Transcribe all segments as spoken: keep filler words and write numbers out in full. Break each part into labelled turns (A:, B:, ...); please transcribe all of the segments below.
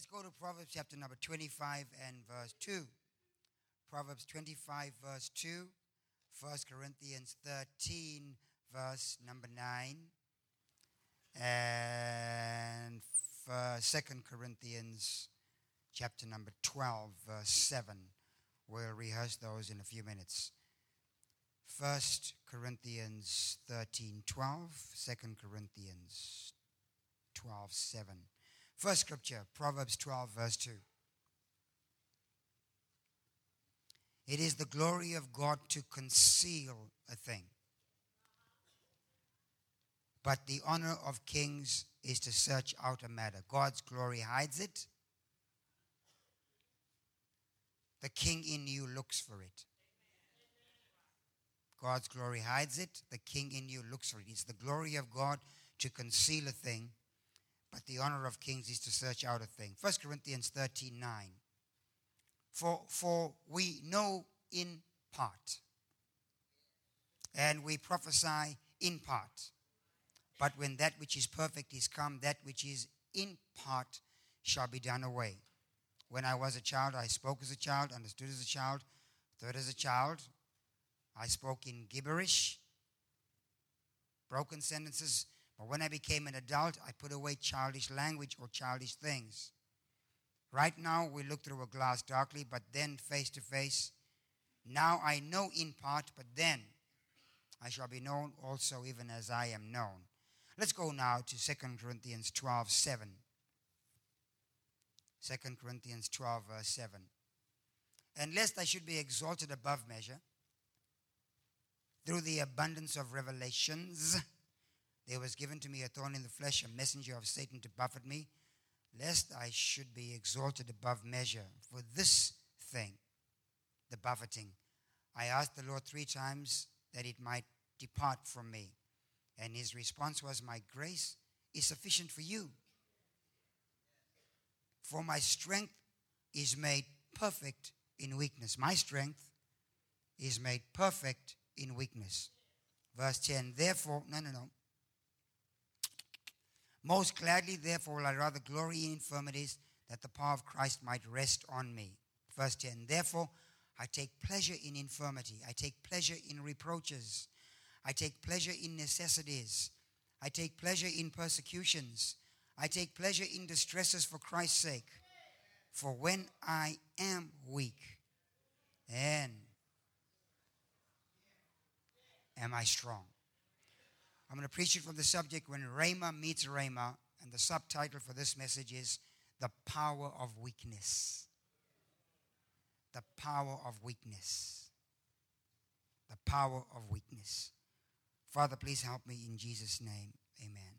A: go to Proverbs chapter number twenty-five and verse two. Proverbs twenty-five verse two. First Corinthians thirteen verse number nine. And Second Corinthians chapter number twelve verse seven. We'll rehearse those in a few minutes. First Corinthians thirteen twelve. Second Corinthians twelve seven. First scripture, Proverbs twelve verse two. It is the glory of God to conceal a thing, but the honor of kings is to search out a matter. God's glory hides it. The king in you looks for it. God's glory hides it. The king in you looks for it. It's the glory of God to conceal a thing, but the honor of kings is to search out a thing. First Corinthians thirteen nine. For, for we know in part, and we prophesy in part. But when that which is perfect is come, that which is in part shall be done away. When I was a child, I spoke as a child, understood as a child, thought as a child. I spoke in gibberish, broken sentences. But when I became an adult, I put away childish language or childish things. Right now, we look through a glass darkly, but then face to face. Now I know in part, but then I shall be known also even as I am known. Let's go now to Second Corinthians twelve seven. Second Corinthians twelve verse seven. And lest I should be exalted above measure, through the abundance of revelations, there was given to me a thorn in the flesh, a messenger of Satan to buffet me, lest I should be exalted above measure. For this thing, the buffeting, I asked the Lord three times that it might depart from me. And his response was, my grace is sufficient for you. For my strength is made perfect in weakness. My strength is made perfect in weakness. Verse ten, therefore, no, no, no. Most gladly, therefore, will I rather glory in infirmities, that the power of Christ might rest on me. Verse ten, therefore, I take pleasure in infirmity. I take pleasure in reproaches. I take pleasure in necessities. I take pleasure in persecutions. I take pleasure in distresses for Christ's sake. For when I am weak, then am I strong. I'm going to preach it from the subject, when Rhema meets Rhema, and the subtitle for this message is The Power of Weakness. The power of weakness. The power of weakness. Father, please help me in Jesus' name. Amen.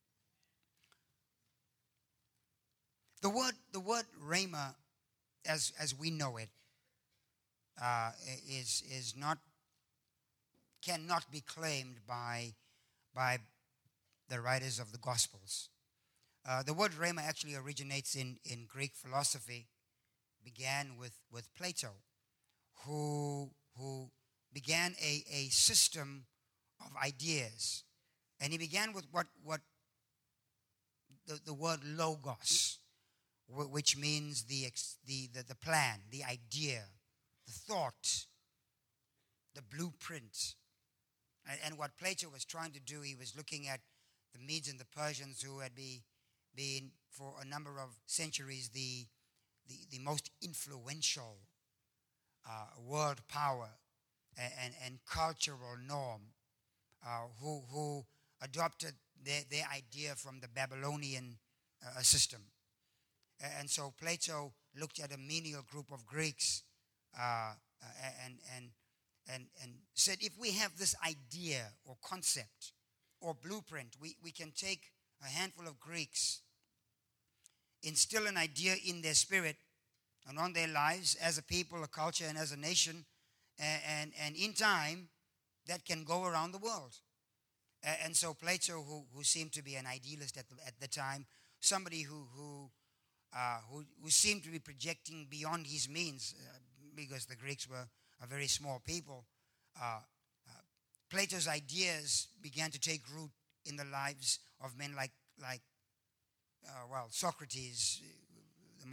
A: The word, the word Rhema, as as we know it, uh, is is not cannot be claimed by by the writers of the Gospels. Uh, the word Rhema actually originates in, in Greek philosophy, began with, with Plato, who who began a, a system of ideas. And he began with what, what the, the word logos, which means the, the, the, the plan, the idea, the thought, the blueprint. And, and what Plato was trying to do, he was looking at the Medes and the Persians, who had be, been, for a number of centuries, the, the, the most influential uh, world power and, and, and cultural norm, uh, who, who adopted their, their idea from the Babylonian uh, system. And so Plato looked at a menial group of Greeks uh, and, and, and, and said, if we have this idea or concept or blueprint, we, we can take a handful of Greeks, instill an idea in their spirit and on their lives as a people, a culture, and as a nation, and, and, and in time, that can go around the world. And so Plato, who, who seemed to be an idealist at the, at the time, somebody who who, uh, who who seemed to be projecting beyond his means, uh, because the Greeks were a very small people, uh, uh, Plato's ideas began to take root in the lives of men like, like uh, well, Socrates, the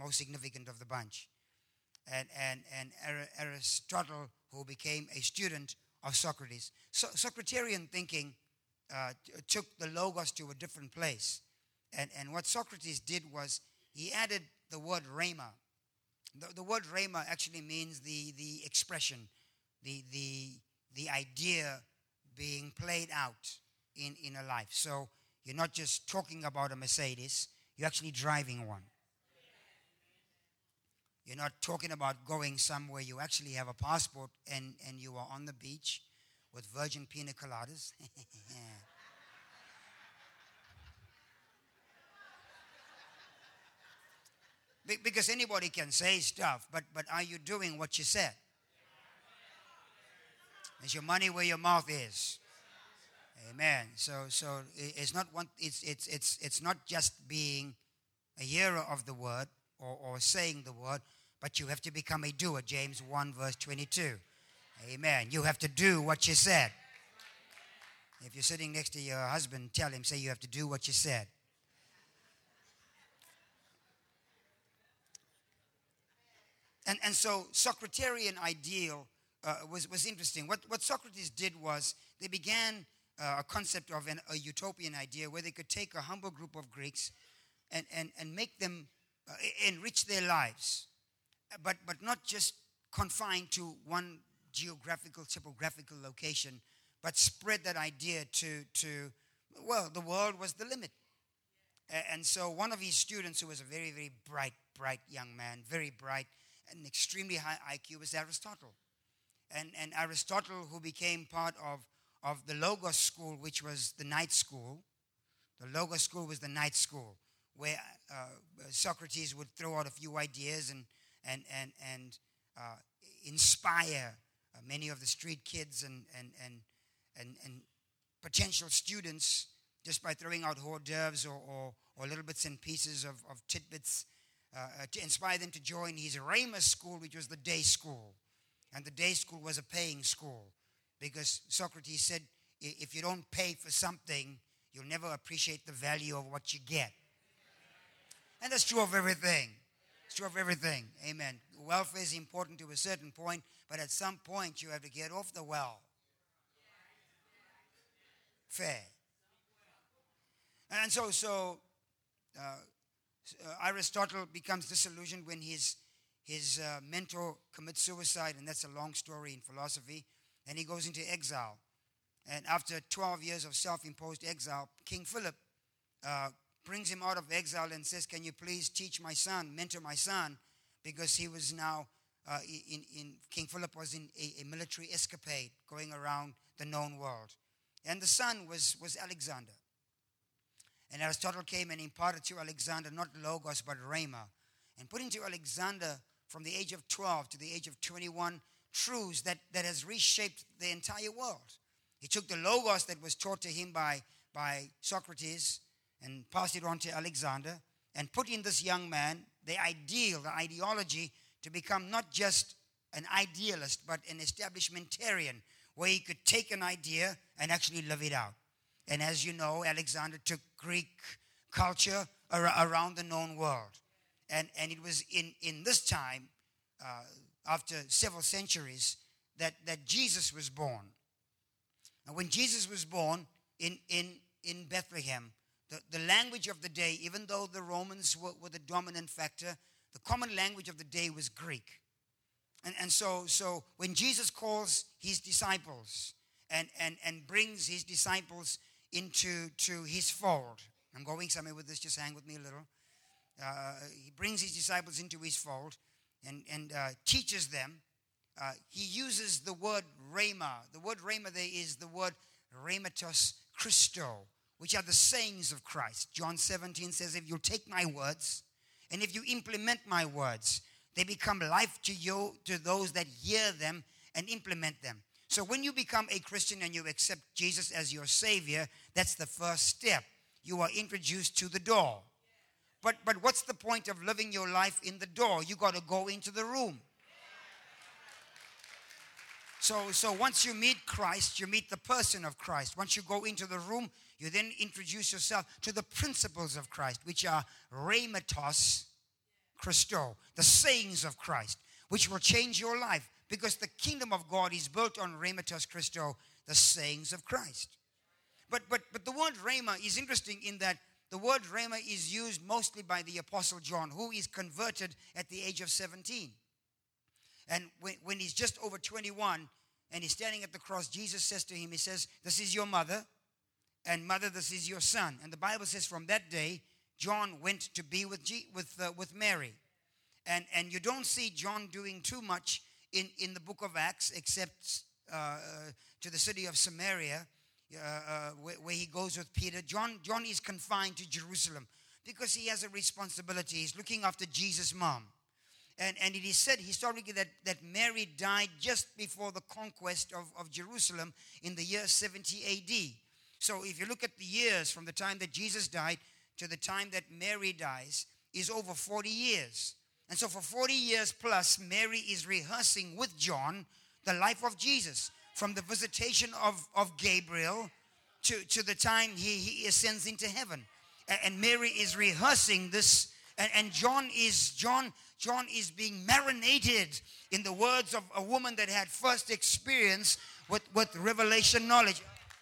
A: most significant of the bunch. And, and, and Aristotle, who became a student of Socrates. So, Socraterian thinking uh, t- took the logos to a different place. And, and what Socrates did was he added the word rhema. The, the word rhema actually means the, the expression, the, the, the idea being played out in, in a life. So you're not just talking about a Mercedes, you're actually driving one. You're not talking about going somewhere. You actually have a passport and, and you are on the beach with virgin pina coladas. Be- because anybody can say stuff, but, but are you doing what you said? Is your money where your mouth is? Amen. So so it's not one. It's it's it's it's not just being a hearer of the word or, or saying the word, but you have to become a doer. James one verse twenty-two. Amen. You have to do what you said. If you're sitting next to your husband, tell him, say you have to do what you said. And and so Socraterian ideal uh, was was interesting. What what Socrates did was they began uh, a concept of an, a utopian idea where they could take a humble group of Greeks and and and make them uh, enrich their lives, but but not just confined to one geographical topographical location, but spread that idea to to well, the world was the limit. And so one of his students, who was a very very bright bright young man, very bright, an extremely high I Q, was Aristotle. And, and Aristotle, who became part of, of the Logos school, which was the night school. The Logos school was the night school, where uh, Socrates would throw out a few ideas and, and, and, and uh, inspire uh, many of the street kids and, and, and, and, and potential students just by throwing out hors d'oeuvres or, or, or little bits and pieces of, of tidbits Uh, to inspire them to join his Rhema school, which was the day school. And the day school was a paying school, because Socrates said, if you don't pay for something, you'll never appreciate the value of what you get. And that's true of everything. It's true of everything. Amen. Welfare is important to a certain point, but at some point you have to get off the well. Fair. And so, so uh, Uh, Aristotle becomes disillusioned when his his uh, mentor commits suicide, and that's a long story in philosophy, and he goes into exile. And after twelve years of self-imposed exile, King Philip uh, brings him out of exile and says, can you please teach my son, mentor my son, because he was now, uh, in, in King Philip was in a, a military escapade going around the known world. And the son was, was Alexander. And Aristotle came and imparted to Alexander not logos but rhema, and put into Alexander from the age of twelve to the age of twenty-one truths that, that has reshaped the entire world. He took the logos that was taught to him by, by Socrates and passed it on to Alexander, and put in this young man the ideal, the ideology, to become not just an idealist but an establishmentarian, where he could take an idea and actually live it out. And as you know, Alexander took Greek culture ar- around the known world. And, and it was in, in this time, uh, after several centuries, that, that Jesus was born. And when Jesus was born in, in, in Bethlehem, the, the language of the day, even though the Romans were, were the dominant factor, the common language of the day was Greek. And, and so, so when Jesus calls his disciples and, and, and brings his disciples into to his fold. I'm going somewhere with this, just hang with me a little. Uh, he brings his disciples into his fold and, and uh, teaches them. Uh, he uses the word rhema. The word rhema there is the word rhematos Christo, which are the sayings of Christ. John seventeen says, if you take my words and if you implement my words, they become life to you, to those that hear them and implement them. So when you become a Christian and you accept Jesus as your Savior, that's the first step. You are introduced to the door. But but what's the point of living your life in the door? You got to go into the room. So, so once you meet Christ, you meet the person of Christ. Once you go into the room, you then introduce yourself to the principles of Christ, which are rhematos Christo, the sayings of Christ, which will change your life, because the kingdom of God is built on Rhematos Christo, the sayings of Christ. But but but the word rhema is interesting in that the word rhema is used mostly by the Apostle John, who is converted at the age of seventeen. And when, when he's just over twenty-one and he's standing at the cross, Jesus says to him, he says, this is your mother, and mother, this is your son. And the Bible says from that day, John went to be with G, with uh, with Mary. And and you don't see John doing too much in, in the book of Acts, except uh, uh, to the city of Samaria, uh, uh, where, where he goes with Peter. John, John is confined to Jerusalem because he has a responsibility. He's looking after Jesus' mom. And, and it is said historically that, that Mary died just before the conquest of, of Jerusalem in the year seventy A D. So if you look at the years from the time that Jesus died to the time that Mary dies, is over forty years. And so for forty years plus, Mary is rehearsing with John the life of Jesus, from the visitation of, of Gabriel to, to the time he, he ascends into heaven. And, and Mary is rehearsing this, and, and John is John John is being marinated in the words of a woman that had first experience with, with revelation knowledge.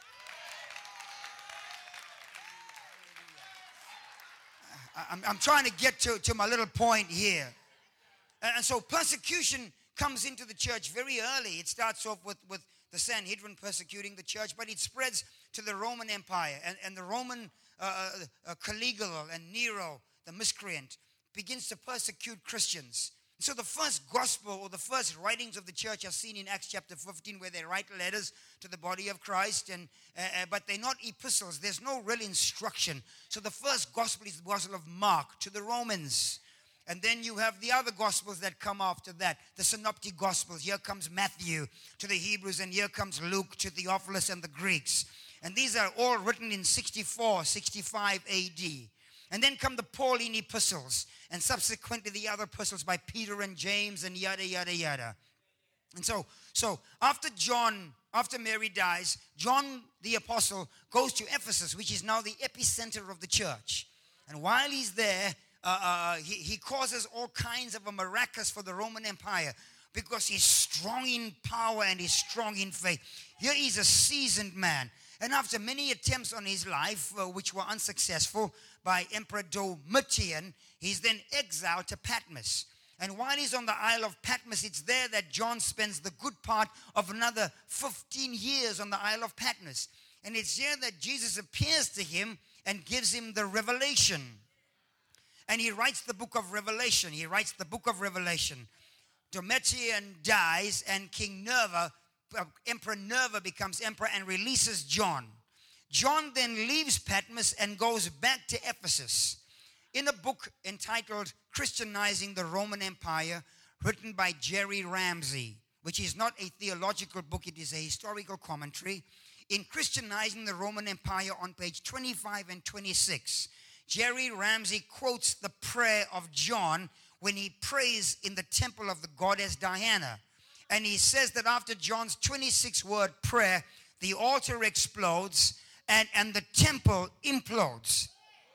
A: I'm, I'm trying to get to, to my little point here. And so persecution comes into the church very early. It starts off with, with the Sanhedrin persecuting the church, but it spreads to the Roman Empire. And, and the Roman uh, uh, Caligula and Nero, the miscreant, begins to persecute Christians. So the first gospel or the first writings of the church are seen in Acts chapter fifteen, where they write letters to the body of Christ, and uh, uh, but they're not epistles. There's no real instruction. So the first gospel is the gospel of Mark to the Romans. And then you have the other gospels that come after that, the synoptic gospels. Here comes Matthew to the Hebrews, and here comes Luke to Theophilus and the Greeks. And these are all written in sixty-four, sixty-five A D. And then come the Pauline epistles, and subsequently the other epistles by Peter and James and yada, yada, yada. And so, so after John, after Mary dies, John the apostle goes to Ephesus, which is now the epicenter of the church. And while he's there, uh, uh, he, he causes all kinds of a miraculous for the Roman Empire, because he's strong in power and he's strong in faith. Here he's a seasoned man. And after many attempts on his life, uh, which were unsuccessful by Emperor Domitian, he's then exiled to Patmos. And while he's on the Isle of Patmos, it's there that John spends the good part of another fifteen years on the Isle of Patmos. And it's here that Jesus appears to him and gives him the revelation. And he writes the book of Revelation. He writes the book of Revelation. Domitian dies, and King Nerva, uh, Emperor Nerva becomes emperor and releases John. John then leaves Patmos and goes back to Ephesus in a book entitled Christianizing the Roman Empire, written by Jerry Ramsey, which is not a theological book, it is a historical commentary. In Christianizing the Roman Empire, on page twenty-five and twenty-six, Jerry Ramsey quotes the prayer of John when he prays in the temple of the goddess Diana. And he says that after John's twenty-six word prayer, the altar explodes and, and the temple implodes.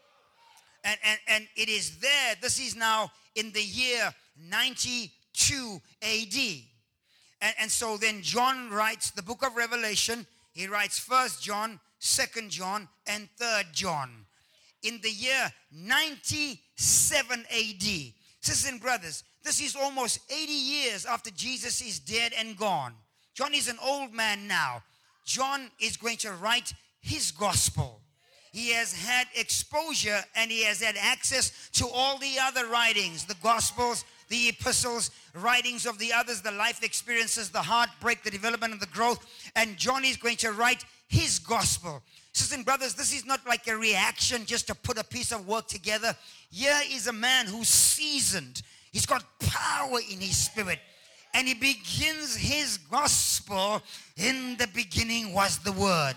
A: And, and, and it is there, this is now in the year ninety-two A D. And, and so then John writes the book of Revelation. He writes First John, Second John, and Third John. In the year ninety-seven A D. Sisters and brothers, this is almost eighty years after Jesus is dead and gone. John is an old man now. John is going to write his gospel. He has had exposure and he has had access to all the other writings, the gospels, the epistles, writings of the others, the life experiences, the heartbreak, the development and the growth. And John is going to write his gospel. Sisters and brothers, this is not like a reaction just to put a piece of work together. Here is a man who's seasoned. He's got power in his spirit. And he begins his gospel. In the beginning was the Word.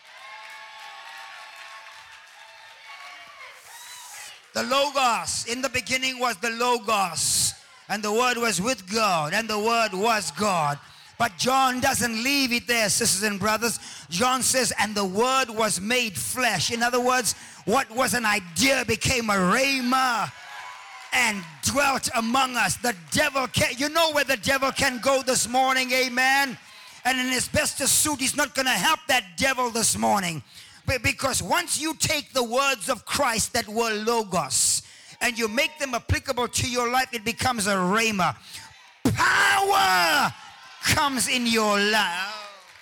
A: The Logos. In the beginning was the Logos. And the Word was with God. And the Word was God. But John doesn't leave it there, sisters and brothers. John says, and the Word was made flesh. In other words, what was an idea became a rhema. and dwelt among us. The devil can, you know where the devil can go this morning, amen? And in his bestest suit, he's not going to help that devil this morning. But because once you take the words of Christ that were logos and you make them applicable to your life, it becomes a rhema. Power comes in your life.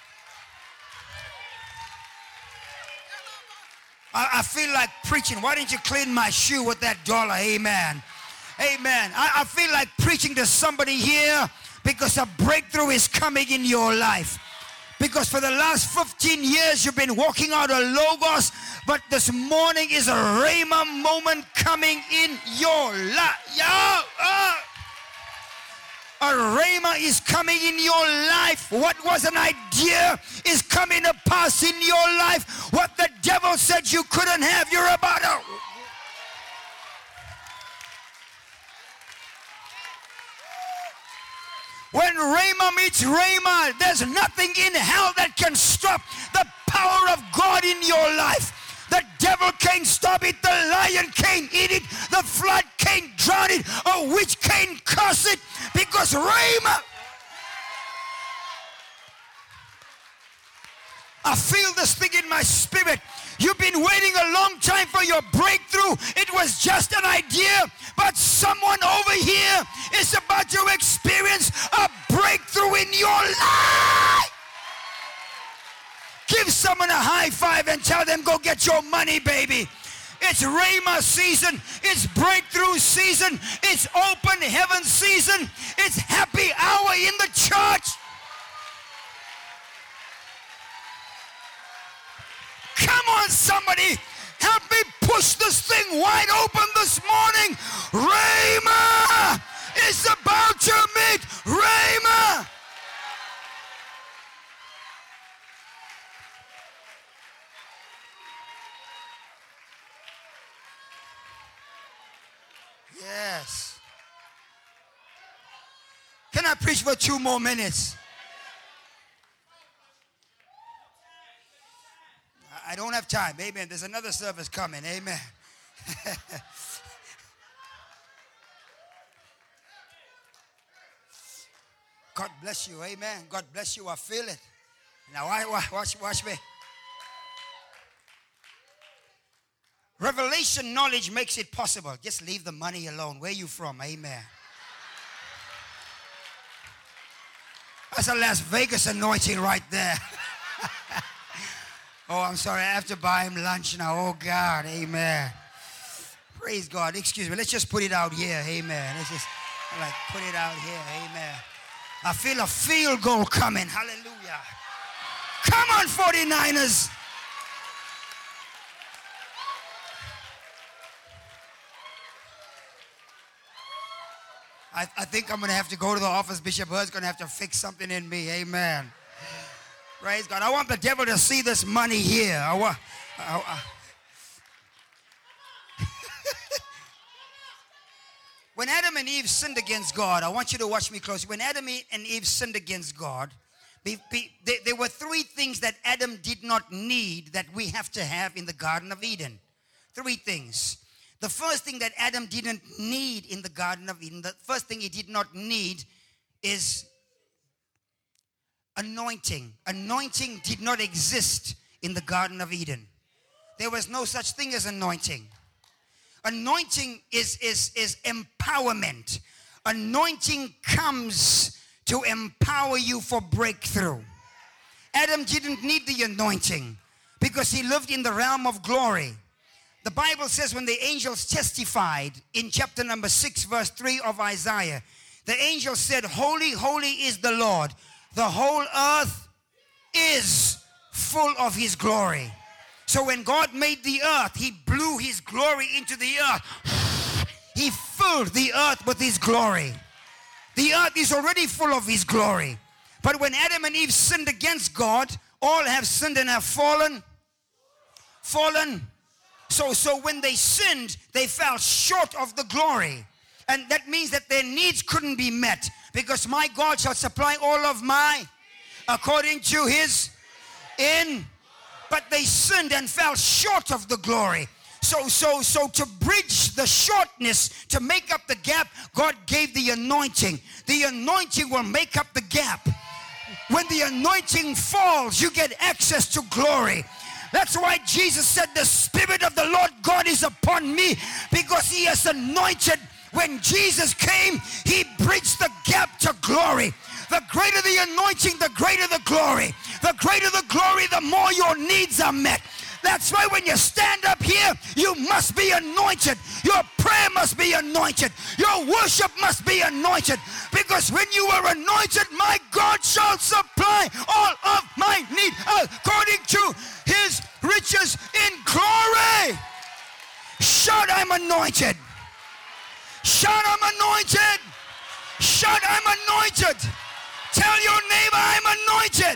A: I, I feel like preaching. Why didn't you clean my shoe with that dollar? Amen. Amen. I, I feel like preaching to somebody here because a breakthrough is coming in your life. Because for the last fifteen years you've been walking out of logos, but this morning is a rhema moment coming in your life. Yeah, uh, a rhema is coming in your life. What was an idea is coming to pass in your life. What the devil said you couldn't have, you're about to. When rhema meets rhema, there's nothing in hell that can stop the power of God in your life. The devil can't stop it. The lion can't eat it. The flood can't drown it. A witch can't curse it. Because rhema. I feel this thing in my spirit. You've been waiting a long time for your breakthrough. It was just an idea, but someone over here is about to experience a breakthrough in your life. Give someone a high five and tell them, go get your money, baby. It's rhema season. It's breakthrough season. It's open heaven season. It's happy hour in the church. Come on, somebody. Help me push this thing wide open this morning. Rhema is about to meet rhema. Yes. Can I preach for two more minutes? I don't have time. Amen. There's another service coming. Amen. God bless you. Amen. God bless you. I feel it. Now watch, watch me. Revelation knowledge makes it possible. Just leave the money alone. Where are you from? Amen. That's a Las Vegas anointing right there. Oh, I'm sorry. I have to buy him lunch now. Oh, God. Amen. Praise God. Excuse me. Let's just put it out here. Amen. Let's just like put it out here. Amen. I feel a field goal coming. Hallelujah. Come on, forty-niners. I, I think I'm going to have to go to the office. Bishop Hurd's going to have to fix something in me. Amen. Praise God. I want the devil to see this money here. I want, I, I. When Adam and Eve sinned against God, I want you to watch me closely. When Adam and Eve sinned against God, be, be, they, there were three things that Adam did not need that we have to have in the Garden of Eden. Three things. The first thing that Adam didn't need in the Garden of Eden, the first thing he did not need is anointing. Anointing did not exist in the Garden of Eden. There was no such thing as anointing. Anointing is, is, is empowerment. Anointing comes to empower you for breakthrough. Adam didn't need the anointing because he lived in the realm of glory. The Bible says when the angels testified in chapter number six, verse three of Isaiah, the angel said, holy, holy is the Lord. The whole earth is full of his glory. So when God made the earth, he blew his glory into the earth. He filled the earth with his glory. The earth is already full of his glory. But when Adam and Eve sinned against God, all have sinned and have fallen. Fallen. So, so when they sinned, they fell short of the glory. And that means that their needs couldn't be met. Because my God shall supply all of my, according to his in. But they sinned and fell short of the glory. So, so, so to bridge the shortness, to make up the gap, God gave the anointing. The anointing will make up the gap. When the anointing falls, you get access to glory. That's why Jesus said, the Spirit of the Lord God is upon me, because he has anointed. When Jesus came, he bridged the gap to glory. The greater the anointing, the greater the glory. The greater the glory, the more your needs are met. That's why when you stand up here, you must be anointed. Your prayer must be anointed. Your worship must be anointed. Because when you are anointed, my God shall supply all of my need according to his riches in glory. Shout, I'm anointed. Shout, I'm anointed. Shout, I'm anointed. Tell your neighbor, I'm anointed.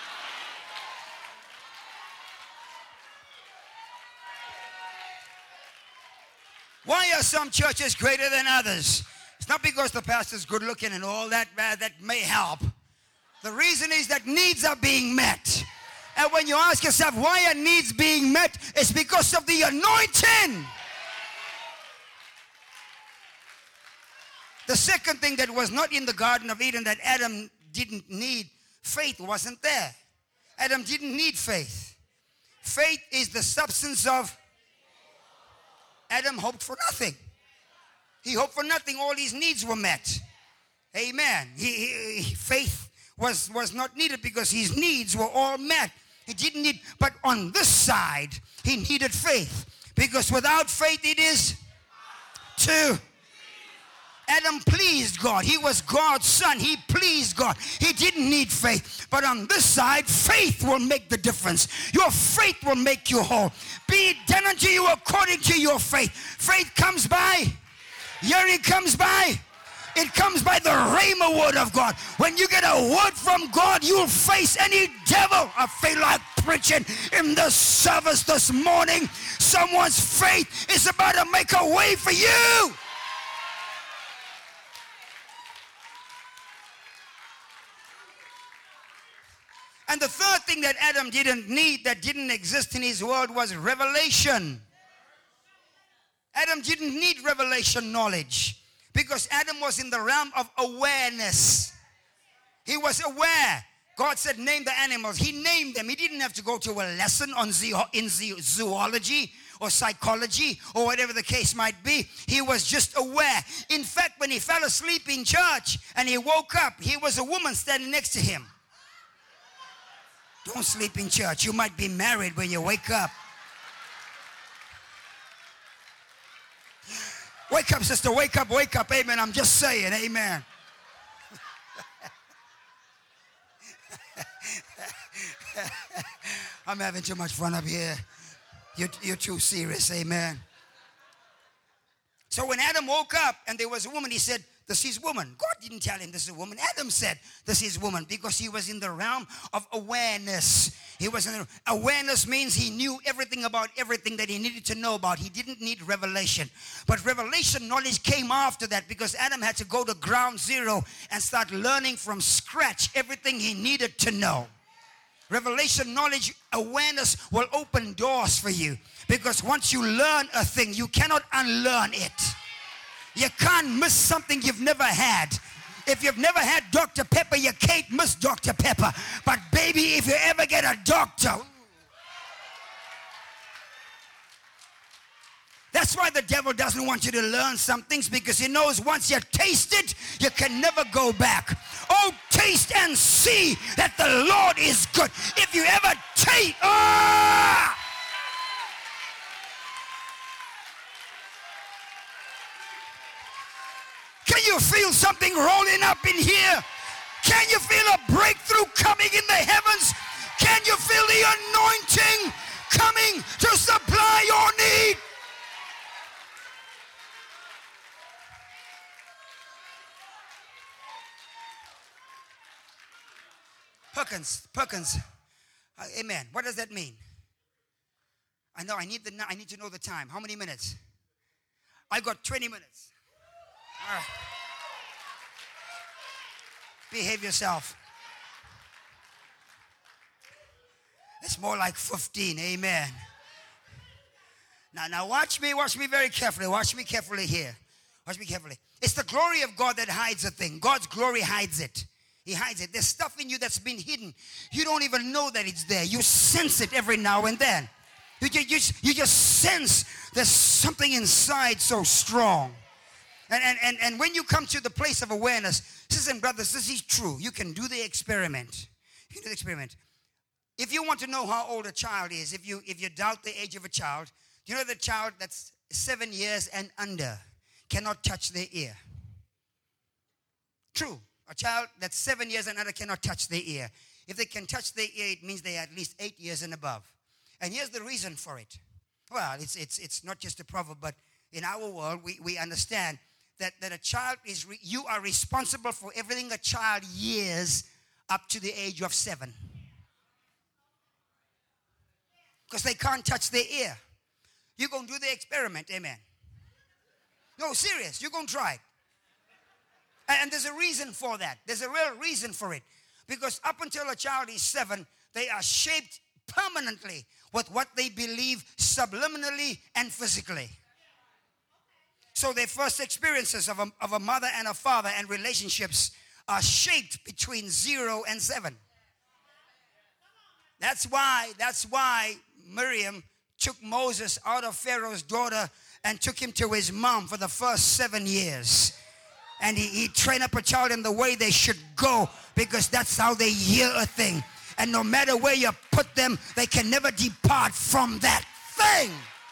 A: Why are some churches greater than others? It's not because the pastor's good looking and all that, uh, that may help. The reason is that needs are being met. And when you ask yourself, why are needs being met? It's because of the anointing. The second thing that was not in the Garden of Eden that Adam didn't need, faith wasn't there. Adam didn't need faith. Faith is the substance of. Adam hoped for nothing. He hoped for nothing. All his needs were met. Amen. He, he, he, faith was, was not needed because his needs were all met. He didn't need, but on this side, he needed faith. Because without faith, it is to. Adam pleased God. He was God's son. He pleased God. He didn't need faith. But on this side, faith will make the difference. Your faith will make you whole. Be it done unto you according to your faith. Faith comes by. Hearing comes by. It comes by the rhema word of God. When you get a word from God, you'll face any devil. I feel like preaching in the service this morning. Someone's faith is about to make a way for you. And the third thing that Adam didn't need, that didn't exist in his world, was revelation. Adam didn't need revelation knowledge because Adam was in the realm of awareness. He was aware. God said, name the animals. He named them. He didn't have to go to a lesson on zoo, in zoology or psychology or whatever the case might be. He was just aware. In fact, when he fell asleep in church and he woke up, he was a woman standing next to him. Don't sleep in church. You might be married when you wake up. Wake up, sister. Wake up, wake up. Amen. I'm just saying. Amen. I'm having too much fun up here. You're, you're too serious. Amen. So when Adam woke up and there was a woman, he said, this is woman. God didn't tell him this is a woman. Adam said this is woman because he was in the realm of awareness. He was in the, awareness means he knew everything about everything that he needed to know about. He didn't need revelation. But revelation knowledge came after that because Adam had to go to ground zero and start learning from scratch everything he needed to know. Revelation knowledge, awareness will open doors for you because once you learn a thing, you cannot unlearn it. You can't miss something you've never had. If you've never had Doctor Pepper, you can't miss Doctor Pepper. But baby, if you ever get a doctor, that's why the devil doesn't want you to learn some things, because he knows once you taste it, you can never go back. Oh, taste and see that the Lord is good. If you ever taste, ah! Can you feel something rolling up in here? Can you feel a breakthrough coming in the heavens? Can you feel the anointing coming to supply your need? Perkins, Perkins, uh, amen. What does that mean? I know, I need, the, I need to know the time. How many minutes? I got twenty minutes. All right. Behave yourself. It's more like fifteen. Amen. Now, now watch me, watch me very carefully. Watch me carefully here. Watch me carefully. It's the glory of God that hides a thing. God's glory hides it. He hides it. There's stuff in you that's been hidden. You don't even know that it's there. You sense it every now and then. You just, you just sense there's something inside so strong. And, and, and, and when you come to the place of awareness, sisters and brothers, this is true. You can do the experiment. You can do the experiment. If you want to know how old a child is, if you, if you doubt the age of a child, you know the child that's seven years and under cannot touch their ear. True. A child that's seven years and under cannot touch their ear. If they can touch their ear, it means they are at least eight years and above. And here's the reason for it. Well, it's it's it's not just a proverb, but in our world, we, we understand that, that a child is, re, you are responsible for everything a child hears up to the age of seven. Because they can't touch their ear. You're going to do the experiment, amen. No, serious, you're going to try it. And there's a reason for that. There's a real reason for it. Because up until a child is seven, they are shaped permanently with what they believe subliminally and physically. So their first experiences of a, of a mother and a father and relationships are shaped between zero and seven. That's why, that's why Miriam took Moses out of Pharaoh's daughter and took him to his mom for the first seven years. And he, he trained up a child in the way they should go, because that's how they hear a thing. And no matter where you put them, they can never depart from that thing.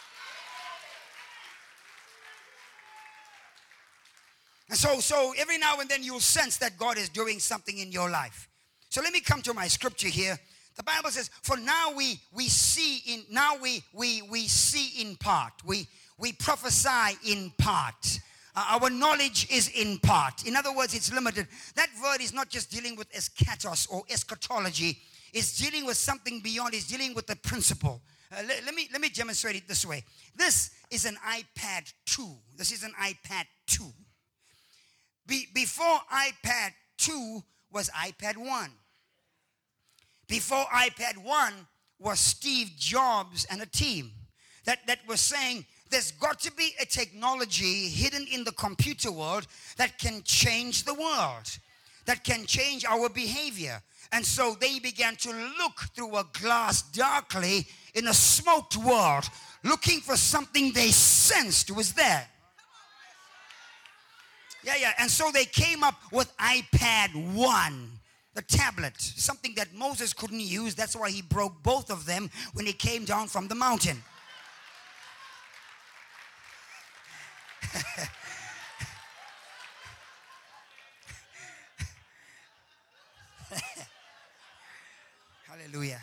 A: And so, so every now and then you'll sense that God is doing something in your life. So let me come to my scripture here. The Bible says, for now we we see in now we we we see in part. We we prophesy in part. Uh, our knowledge is in part. In other words, it's limited. That word is not just dealing with eschatos or eschatology. It's dealing with something beyond. It's dealing with the principle. Uh, let, let me let me demonstrate it this way. This is an iPad two. This is an iPad two. Be, before iPad two was iPad one. Before iPad one was Steve Jobs and a team that, that was saying, there's got to be a technology hidden in the computer world that can change the world, that can change our behavior. And so they began to look through a glass darkly in a smoked world, looking for something they sensed was there. Yeah, yeah. And so they came up with iPad one, the tablet, something that Moses couldn't use. That's why he broke both of them when he came down from the mountain. Hallelujah.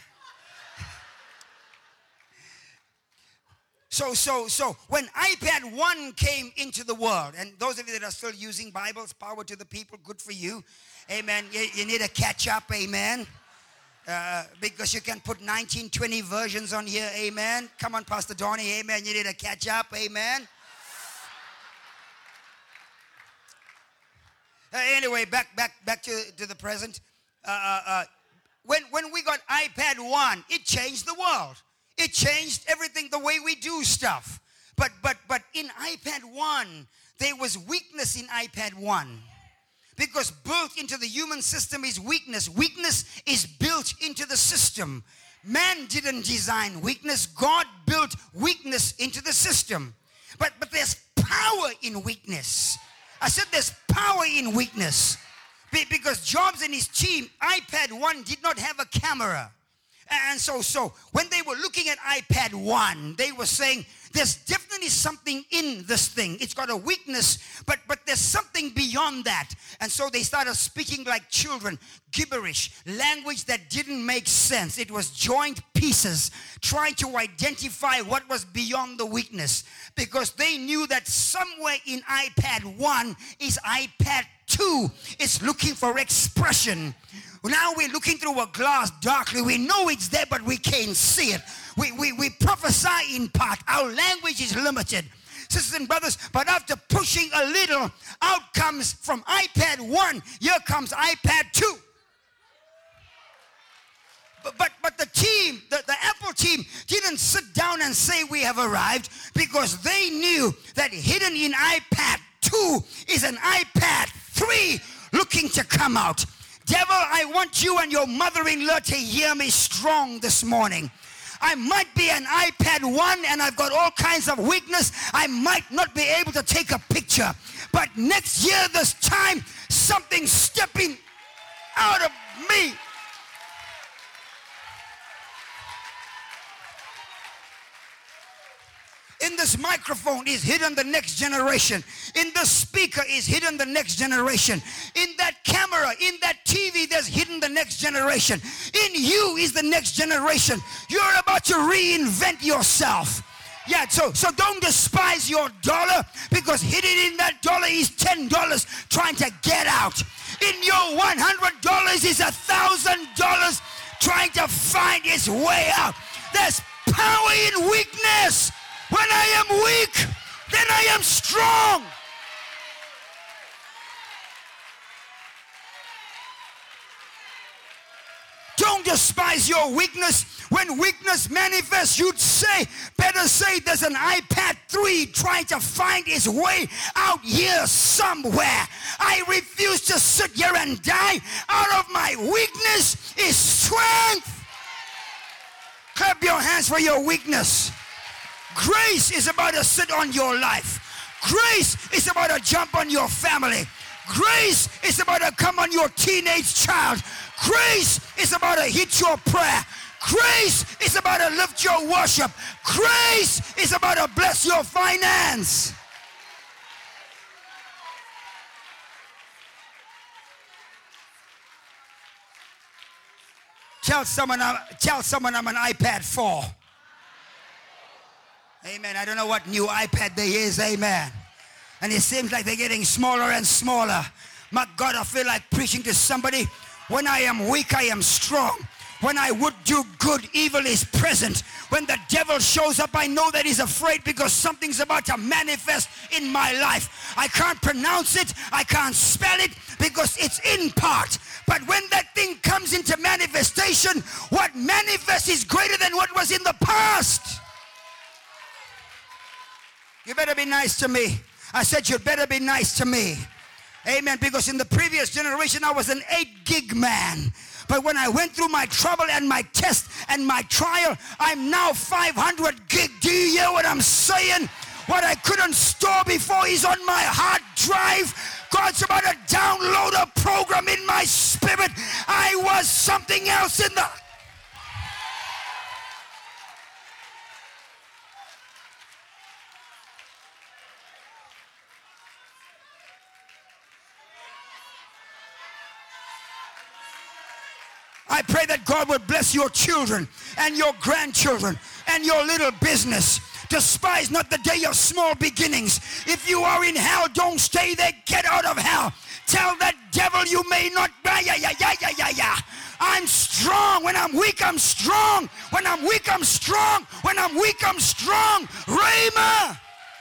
A: So, so, so, when iPad one came into the world, and those of you that are still using Bibles, power to the people, good for you. Amen. You, you need to catch up, amen. Uh, because you can put nineteen, twenty versions on here, amen. Come on, Pastor Donnie, amen. You need to catch up, amen. Uh, anyway, back back back to, to the present. Uh, uh, uh, when, when we got iPad one, it changed the world. It changed everything, the way we do stuff. But but but in iPad one, there was weakness in iPad one. Because built into the human system is weakness. Weakness is built into the system. Man didn't design weakness. God built weakness into the system. But but there's power in weakness. I said there's power in weakness. Be, because Jobs and his team, iPad one did not have a camera. And so, so when they were looking at iPad one, they were saying, there's definitely something in this thing. It's got a weakness, but, but there's something beyond that. And so they started speaking like children, gibberish, language that didn't make sense. It was joined pieces, trying to identify what was beyond the weakness. Because they knew that somewhere in iPad one is iPad two. It's looking for expression. Now we're looking through a glass darkly. We know it's there, but we can't see it. We, we, we prophesy in part. Our language is limited. Sisters and brothers, but after pushing a little, out comes from iPad one, here comes iPad two. But, but, but the team, the, the Apple team, didn't sit down and say we have arrived, because they knew that hidden in iPad two is an iPad three looking to come out. Devil, I want you and your mother-in-law to hear me strong this morning. I might be an iPad one and I've got all kinds of weakness. I might not be able to take a picture. But next year this time, something's stepping out of me. In this microphone is hidden the next generation. In the speaker is hidden the next generation. In that camera, in that T V, there's hidden the next generation. In you is the next generation. You're about to reinvent yourself. Yeah, so, so don't despise your dollar, because hidden in that dollar is ten dollars trying to get out. In your one hundred dollars is one thousand dollars trying to find its way out. There's power in weakness. When I am weak, then I am strong. Don't despise your weakness. When weakness manifests, you'd say, better say there's an iPad three trying to find its way out here somewhere. I refuse to sit here and die. Out of my weakness is strength. Clap your hands for your weakness. Grace is about to sit on your life. Grace is about to jump on your family. Grace is about to come on your teenage child. Grace is about to hit your prayer. Grace is about to lift your worship. Grace is about to bless your finance. Tell someone, I'm, tell someone I'm an iPad four. Amen. I don't know what new iPad there is. Amen. And it seems like they're getting smaller and smaller. My God, I feel like preaching to somebody. When I am weak, I am strong. When I would do good, evil is present. When the devil shows up, I know that he's afraid, because something's about to manifest in my life. I can't pronounce it. I can't spell it, because it's in part. But when that thing comes into manifestation, what manifests is greater than what was in the past. You better be nice to me. I said you better be nice to me. Amen. Because in the previous generation, I was an eight gig man. But when I went through my trouble and my test and my trial, I'm now five hundred gig. Do you hear what I'm saying? What I couldn't store before is on my hard drive. God's about to download a program in my spirit. I was something else in the... I pray that God would bless your children and your grandchildren and your little business. Despise not the day of small beginnings. If you are in hell, don't stay there. Get out of hell. Tell that devil you may not. Yeah, yeah, yeah, yeah, yeah, yeah. I'm strong. When I'm weak, I'm strong. When I'm weak, I'm strong. When I'm weak, I'm strong. Rhema.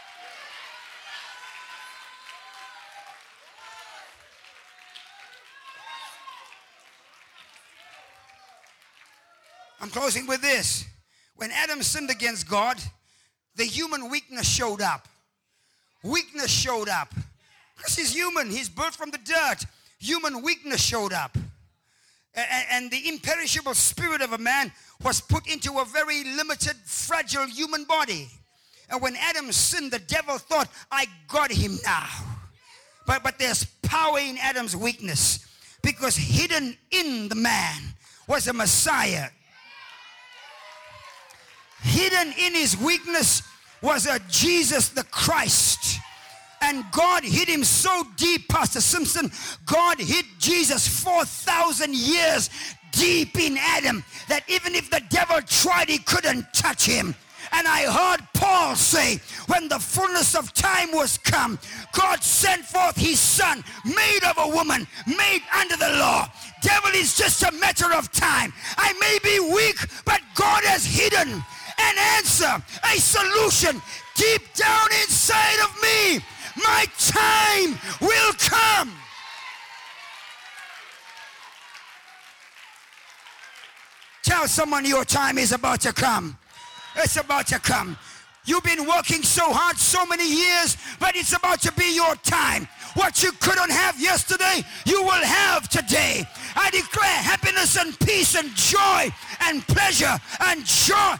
A: I'm closing with this. When Adam sinned against God, the human weakness showed up. Weakness showed up. Because he's human. He's built from the dirt. Human weakness showed up. And the imperishable spirit of a man was put into a very limited, fragile human body. And when Adam sinned, the devil thought, I got him now. But, but there's power in Adam's weakness. Because hidden in the man was a Messiah. Hidden in his weakness was a Jesus the Christ. And God hid him so deep, Pastor Simpson, God hid Jesus four thousand years deep in Adam, that even if the devil tried, he couldn't touch him. And I heard Paul say, when the fullness of time was come, God sent forth his son, made of a woman, made under the law. Devil is just a matter of time. I may be weak, but God has hidden an answer, a solution deep down inside of me. My time will come. Tell Tell someone your time is about to come. It's about to come. You've been working so hard so many years, but it's about to be your time. What you couldn't have yesterday, you will have today. I declare happiness and peace and joy and pleasure and joy.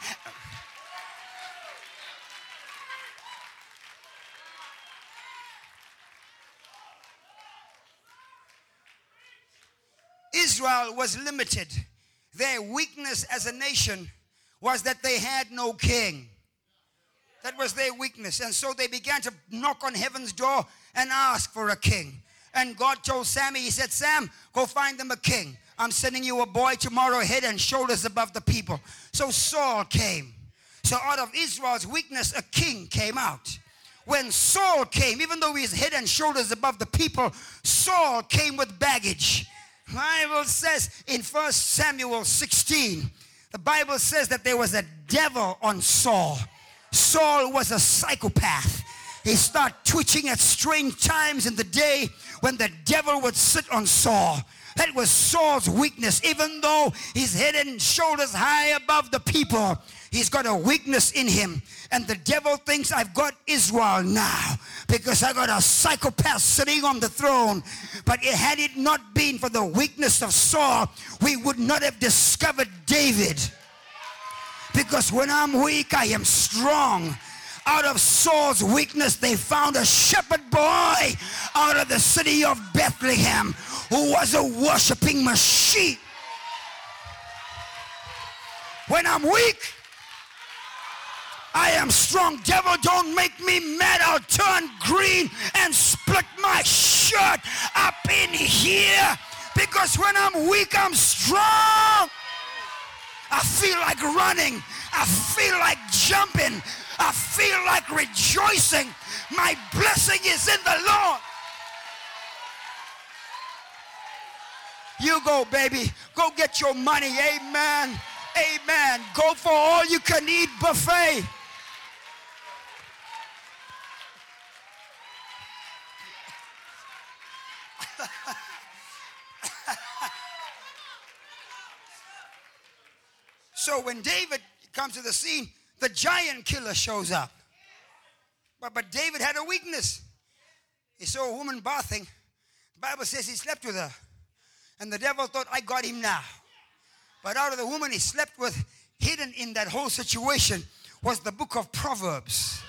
A: Israel was limited. Their weakness as a nation was that they had no king. That was their weakness. And so they began to knock on heaven's door and ask for a king. And God told Sammy, he said, Sam, go find them a king. I'm sending you a boy tomorrow, head and shoulders above the people. So Saul came. So out of Israel's weakness, a king came out. When Saul came, even though he's head and shoulders above the people, Saul came with baggage. The Bible says in First Samuel sixteen, the Bible says that there was a devil on Saul. Saul was a psychopath. He started twitching at strange times in the day when the devil would sit on Saul. That was Saul's weakness. Even though he's head and shoulders high above the people, he's got a weakness in him. And the devil thinks, I've got Israel now because I got a psychopath sitting on the throne. But it, had it not been for the weakness of Saul, we would not have discovered David. Because when I'm weak, I am strong. Out of Saul's weakness, they found a shepherd boy out of the city of Bethlehem who was a worshiping machine. When I'm weak, I am strong. Devil, don't make me mad. I'll turn green and split my shirt up in here. Because when I'm weak, I'm strong. I feel like running. I feel like jumping. I feel like rejoicing. My blessing is in the Lord. You go, baby. Go get your money. Amen. Amen. Go for all you can eat buffet. So when David comes to the scene, the giant killer shows up. But, but David had a weakness. He saw a woman bathing. The Bible says he slept with her. And the devil thought, I got him now. But out of the woman he slept with, hidden in that whole situation, was the book of Proverbs.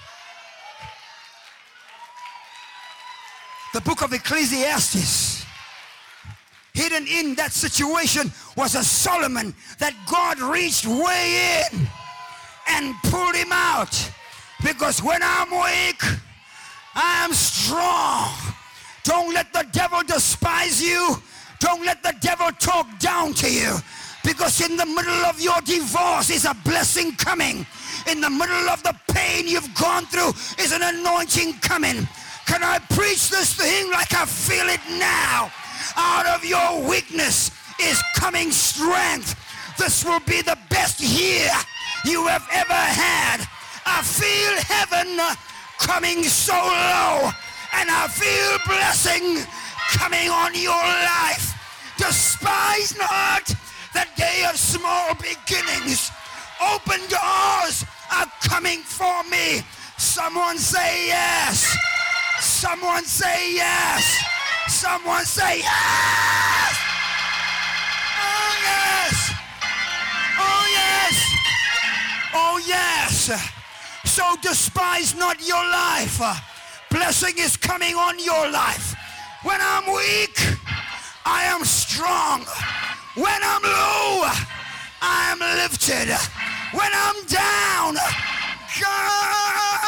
A: The book of Ecclesiastes. Hidden in that situation was a Solomon that God reached way in and pulled him out. Because when I'm weak, I am strong. Don't let the devil despise you. Don't let the devil talk down to you. Because in the middle of your divorce is a blessing coming. In the middle of the pain you've gone through is an anointing coming. Can I preach this thing like I feel it now? Out of your weakness is coming strength. This will be the best year you have ever had. I feel heaven coming so low, and I feel blessing coming on your life. Despise not the day of small beginnings. Open doors are coming for me. Someone say yes. Someone say yes. Someone say yes. Oh yes. Oh yes. Oh yes. So despise not your life. Blessing is coming on your life. When I'm weak, I am strong. When I'm low, I am lifted. When I'm down, God.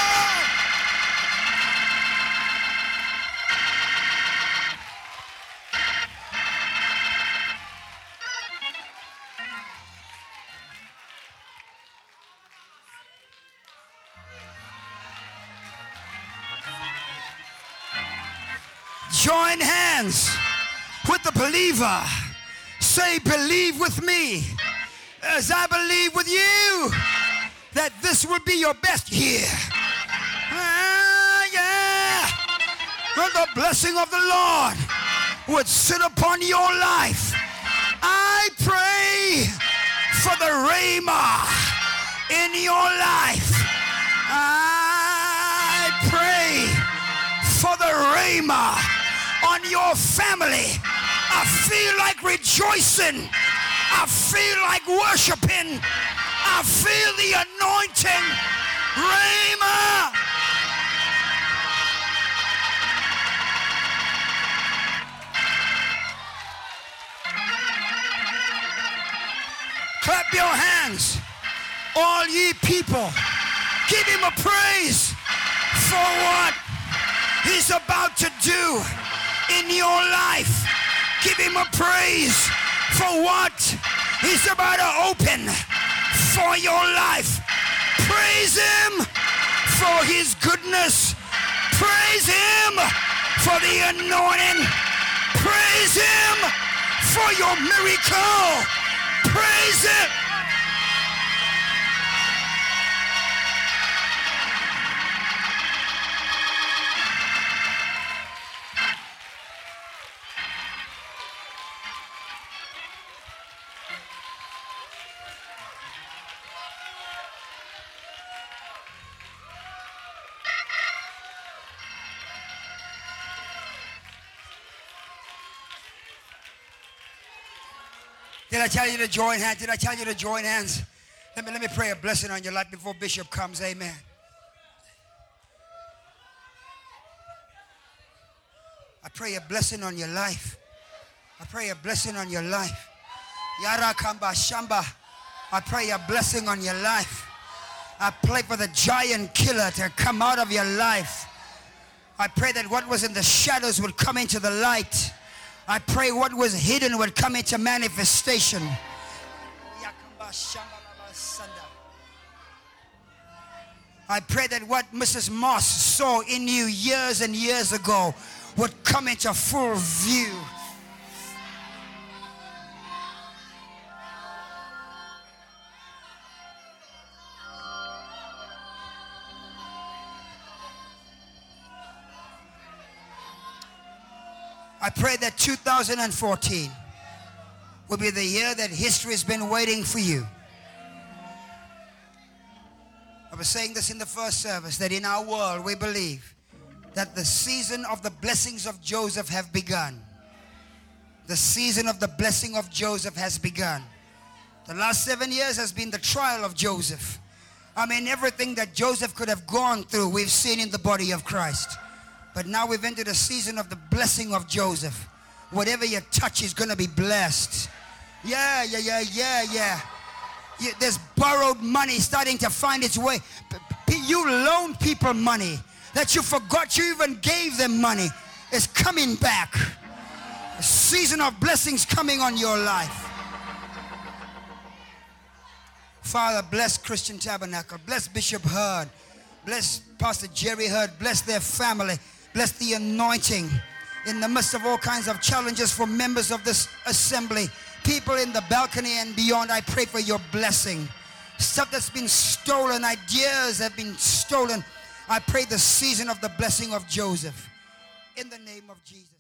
A: Join hands with the believer. Say, believe with me as I believe with you that this will be your best year. Ah, yeah. That the blessing of the Lord would sit upon your life. I pray for the rhema in your life. I pray for the rhema on your family. I feel like rejoicing. I feel like worshiping. I feel the anointing. Rhema. Clap your hands, all ye people. Give him a praise for what he's about to do in your life. Give him a praise for what he's about to open for your life. Praise him for his goodness. Praise him for the anointing. Praise him for your miracle. Praise him. Did I tell you to join hands? Did I tell you to join hands? Let me, let me pray a blessing on your life before Bishop comes. Amen. I pray a blessing on your life. I pray a blessing on your life. Yara Kamba Shamba. I pray a blessing on your life. I pray for the giant killer to come out of your life. I pray that what was in the shadows would come into the light. I pray what was hidden would come into manifestation. I pray that what Missus Moss saw in you years and years ago would come into full view. I pray that two thousand fourteen will be the year that history has been waiting for you. I was saying this in the first service, that in our world we believe that the season of the blessings of Joseph have begun. The season of the blessing of Joseph has begun. The last seven years has been the trial of Joseph. I mean, everything that Joseph could have gone through, we've seen in the body of Christ. But now we've entered a season of the blessing of Joseph. Whatever you touch is going to be blessed. Yeah, yeah, yeah, yeah, yeah. yeah. There's borrowed money starting to find its way. You loaned people money that you forgot you even gave them money. It's coming back. A season of blessings coming on your life. Father, bless Christian Tabernacle. Bless Bishop Hurd. Bless Pastor Jerry Hurd. Bless their family. Bless the anointing in the midst of all kinds of challenges for members of this assembly. People in the balcony and beyond, I pray for your blessing. Stuff that's been stolen, ideas have been stolen. I pray the season of the blessing of Joseph. In the name of Jesus.